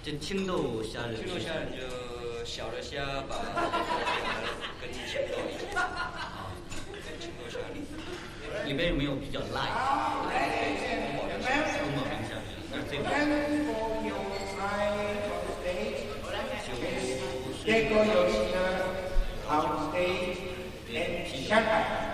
就青豆虾仁。 青豆虾仁就小的虾把它跟青豆一起，青豆虾仁。 里面有没有比较辣？宫保冰虾仁，那这个。 Deco Yoshina on stage and Shanghai.